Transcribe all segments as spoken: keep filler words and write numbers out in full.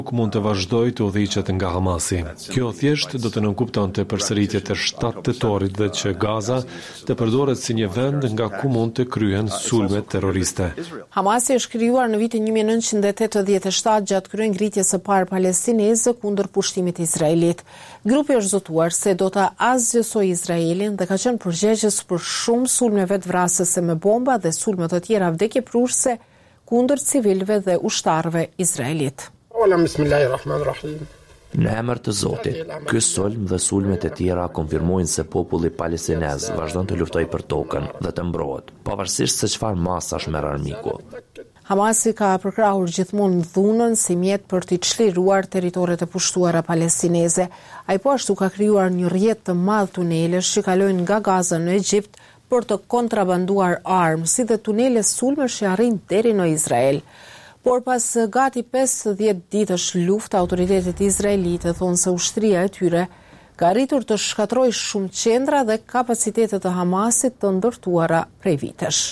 Nuk mund të vazhdoj të udhëhiqet nga Hamasi. Kjo thjesht do të nënkuptonte përsëritjet e shtatë tetorit dhe që Gaza të përdoret si një vend nga ku mund të kryhen sulmet terroriste. Hamasi është krijuar në vitin një mijë e nëntëqind e tetëdhjetë e shtatë gjatë kryengritjes së parë palestineze kundër pushtimit të Izraelit. Grupi është zotuar se do ta asgjësojë Izraelin dhe ka qenë përgjegjës për shumë sulme vetvrasëse me bomba dhe sulme të tjera vdekjepruese kundër civilëve dhe ushtarëve izraelit. Në emër të Zotit, ky sulm dhe sulmet e tjera konfirmojnë se populli palestinez vazhdon të luftojë për tokën dhe të mbrohet, pavarësisht se çfarë masash merr armiku. Hamasi ka përkrahur gjithmonë dhunën si mjet për të çliruar territoret e pushtuara palestineze. Ai po ashtu ka krijuar një rrjet të madh tunelesh që kalojnë nga Gaza në Egjipt për të kontrabanduar armë, si dhe tunele sulmesh që arrin deri në Izrael. Por pas gati pesëdhjetë ditësh luftë, autoritetet izraelite thonë se ushtria e tyre ka arritur të shkatërrojë shumë qendra dhe kapacitetet e Hamasit të ndërtuara prej vitesh.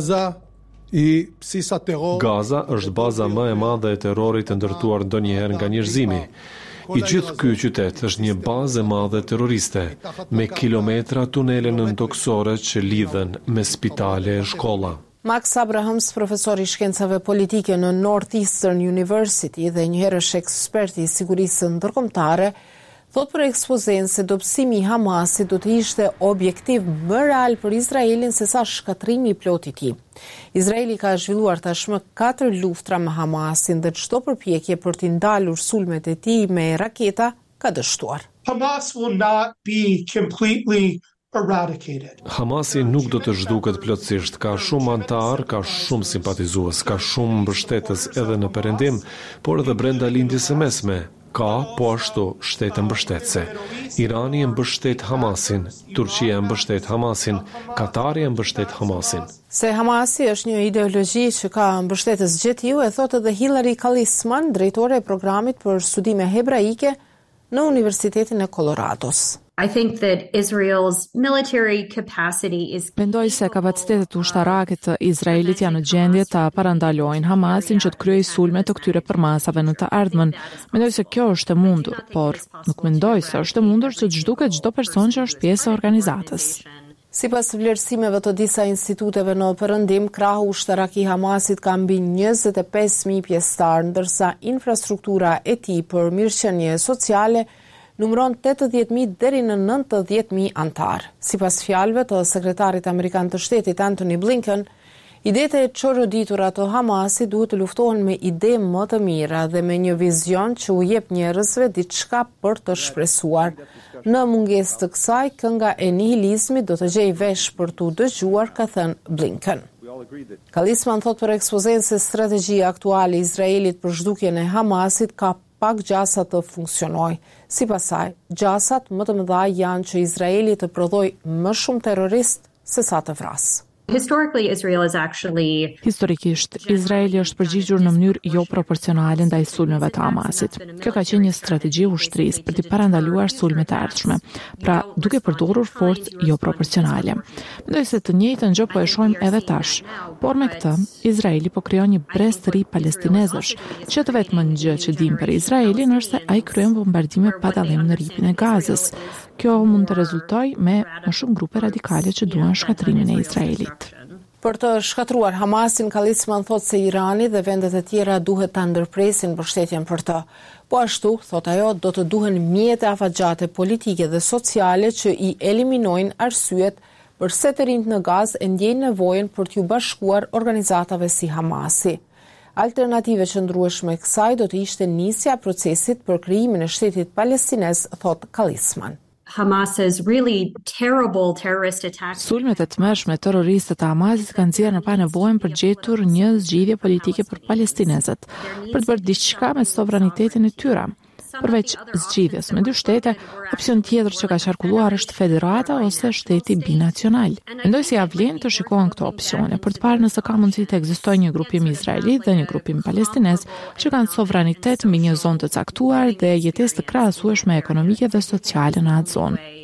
Gaza është baza më e madhe e terrorit të ndërtuar ndonjëherë nga njerëzimi. I gjithë ky qytet është një bazë e madhe terroriste, me kilometra tunele nëntoksore që lidhen me spitale e shkolla. Max Abrahams, profesor i shkencave politike në Northeastern University dhe njëherë është ekspert i sigurisë ndërkombëtare, thot për ekspozen se dobësimi i Hamasit do të ishte objektiv më real për Izraelin se sa shkatrimi i plotit i tij. Izraeli ka zhvilluar tashmë katër luftra me Hamasin dhe çdo përpjekje për t'i ndalur sulmet e tij me raketa ka dështuar. Hamas will not be completely eradicated. Hamasi nuk do të zhduket plotësisht, ka shumë antar, ka shumë simpatizues, ka shumë mbështetës edhe në perëndim, por edhe brenda lindjes së mesme. Ka po ashtu shtete mbështetëse. Irani e mbështet Hamasin, Turqia e mbështet Hamasin, Katari e mbështet Hamasin. Se Hamasi është një ideologji që ka mbështetës gjetiu, e thotë edhe Hillary Kalisman, drejtore e programit për studime hebraike në Universitetin e Colorados. I think that Israel's military capacity is Mendoj se kapacitetet ushtarake të Izraelit janë në gjendje ta parandalojnë Hamasin që të kryejë sulme të këtyre përmasave në të ardhmen. Mendoj se kjo është e mundur, por nuk mendoj se është e mundur që të zhduket çdo person që është pjesë e organizatës. Sipas vlerësimeve të disa instituteve në perëndim, krahu ushtarak i Hamasit ka mbi njëzet e pesë mijë pjesëtar, ndërsa infrastruktura e tij për mirëqenie sociale numëron tetëdhjetë mijë deri në nëntëdhjetë mijë antar. Sipas fjalëve të sekretarit amerikan të shtetit Antony Blinken, idetë e çoroditura të Hamasit duhet të luftohen me ide më të mira dhe me një vizion që u jep njerëzve diçka për të shpresuar. Në mungesë të kësaj, kënga e nihilizmit do të gjejë vesh për t'u dëgjuar, ka thënë Blinken. Kalisman thot për ekspozen se strategjia aktuale e Izraelit për zhdukjen e Hamasit ka pak gjasa të funksionoj. Sipas saj, gjasat më të mëdha janë që Izraeli të prodhoj më shumë terrorist se sa të vrasë. Historically, Israel is actually Historikisht, Izraeli është përgjigjur në mënyrë jo proporcionale ndaj sulmeve të Hamasit. Kjo ka qenë një strategji ushtrisë për të parandaluar sulmet e ardhshme, pra duke përdorur forcë jo proporcionale. Mendoj se të njëjtën gjë po e shohim edhe tash, por me këtë, Izraeli po krijon një brez të ri palestinezësh, që të vetëm gjë që dim për Izraelin është se ai kryen bombardime pa dallim në rripin e Gazës. Kjo mund të rezultojë me më shumë grupe radikale që duan shkatrimin e Izraelit. Për të shkatruar Hamasin, Kalisman thot se Irani dhe vendet e tjera duhet ta ndërpresin mbështetjen për të. Po ashtu, thot ajo, do të duhen mjete afatgjate politike dhe sociale që i eliminojnë arsyet përse të rinjt në Gazë e ndjejnë nevojën për t'ju bashkuar organizatave si Hamasi. Alternative qëndrueshme kësaj do të ishte nisja procesit për krijimin e shtetit palestinez, thot Kalisman. Hamas's really terrible terrorist attacks. Sulmet e tmerrshme terroriste të Hamasit kanë nxjerrë në panevojën për gjetur një zgjidhje politike për palestinezët, për të bërë diçka me sovranitetin e tyre. Përveç zgjidhjes me dy shtete, opsion tjetër që ka qarkulluar është federata ose shteti binacional. Mendoj se ja vlen të shikohen këto opsione për të parë nëse ka mundësi të ekzistojë një grupim izraelit dhe një grupim palestinez që kanë sovranitet mbi një zonë të caktuar dhe jetesë të krahasueshme ekonomike dhe sociale në atë zonë.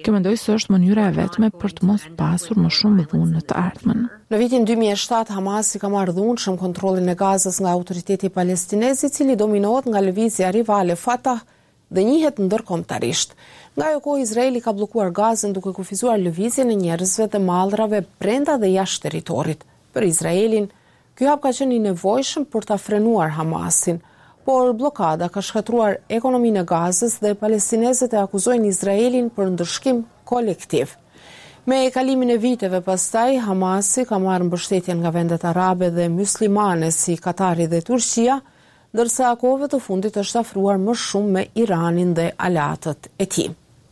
Kjo mendoj se është mënyra e vetme për të mos pasur më shumë dhunë në të ardhmen. Në vitin dy mijë e shtatë, Hamasi ka marrë dhunshëm kontrollin e Gazës nga autoriteti palestinez, i cili dominohet nga lëvizja rivale Fatah dhe njihet ndërkombëtarisht. Nga ajo kohë Izraeli ka bllokuar Gazën duke kufizuar lëvizjen e njerëzve dhe mallrave brenda dhe jashtë territorit. Për Izraelin, ky hap ka qenë i nevojshëm për ta frenuar Hamasin, por blokada ka shkatruar ekonominë e Gazës dhe palestinezët e akuzojnë Izraelin për ndërshkim kolektiv. Me kalimin e viteve pastaj, Hamasi ka marrë mbështetjen nga vendet arabe dhe muslimane si Katari dhe Turqia, ndërsa kohëve të fundit është afruar më shumë me Iranin dhe aleatët e tij.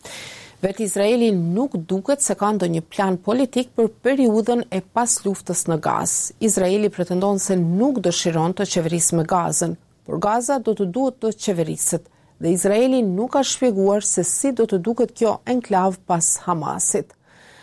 Vetë Izraeli nuk duket se ka ndonjë plan politik për periudhën e pas luftës në Gazë. Izraeli pretendon se nuk dëshiron të qeverisë me Gazën, por Gaza do të duhet të qeveriset dhe Izraeli nuk ka shpjeguar se si do të duket kjo enklav pas Hamasit.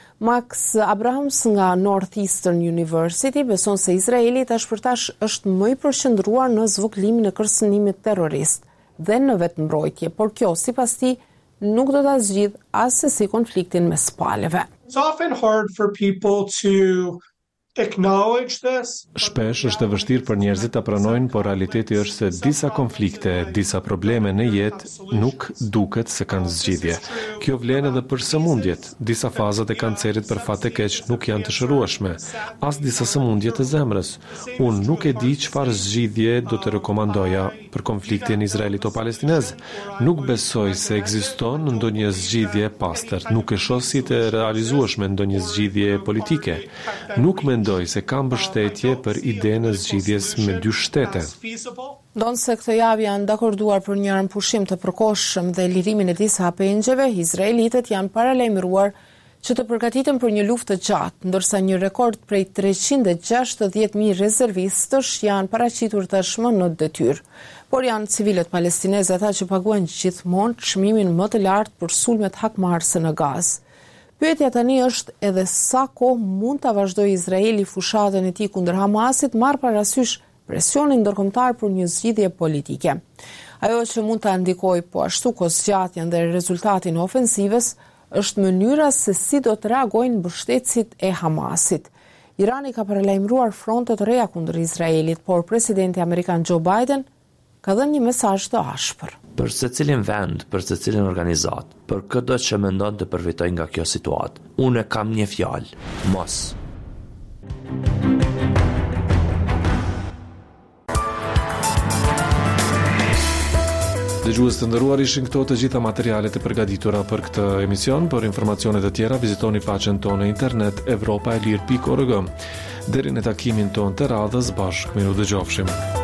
Max Abrahams nga Northeastern University beson se Izraeli tash për tash është më i përqendruar në zvogëlimin e kërcënimit terrorist dhe në vetëmbrojtje, por kjo sipas tij nuk do ta zgjidh as se si konfliktin mes palëve. It's often hard for people to acknowledge this. Shpesh është e vështirë për njerëzit ta pranojnë, por realiteti është se disa konflikte, disa probleme në jetë nuk duket se kanë zgjidhje. Kjo vlen edhe për sëmundjet. Disa fazat e kancerit për fat të keq nuk janë të shërueshme, as disa sëmundje të zemrës. Unë nuk e di çfarë zgjidhje do të rekomandoja për konfliktin izraelito-palestinez. Nuk besoj se ekziston ndonjë zgjidhje e pastërt, nuk e shoh si të realizueshme ndonjë zgjidhje politike. Nuk mendoj se ka mbështetje për idenë e zgjidhjes me dy shtete. Donë se këtë javë janë dakorduar për një pushim të përkohshëm dhe lirimin e disa pengjeve, izraelitët janë paralajmëruar që të përgatiten për një luftë të gjatë, ndërsa një rekord prej treqind e gjashtëdhjetë mijë rezervistësh janë paraqitur tashmë në detyrë. Por janë civilët palestinezë ata që paguajnë gjithmonë çmimin më të lartë për sulmet hakmarrëse në Gazë. Pyetja tani është edhe sa kohë mund ta vazhdojë Izraeli fushatën e tij kundër Hamasit, marr parasysh presionin ndërkombëtar për një zgjidhje politike. Ajo që mund ta ndikojë po ashtu kohëzgjatjen dhe rezultatin e ofensivës është mënyra se si do të reagojnë mbështetësit e Hamasit. Irani ka paralajmëruar fronte të reja kundër Izraelit, por presidenti amerikan Joe Biden ka dhënë një mesazh të ashpër. Për secilin vend, për secilin organizat, për çdo që mendon të përfitojë nga kjo situatë, unë kam një fjalë: mos. Dëgjues të nderuar, ishin këto të gjitha materialet e përgatitura për këtë emision. Për informacione të tjera vizitoni faqen tonë në internet evropa e lirë pikë org. Deri në takimin tonë të radhës, bashkë miru dëgjofshim.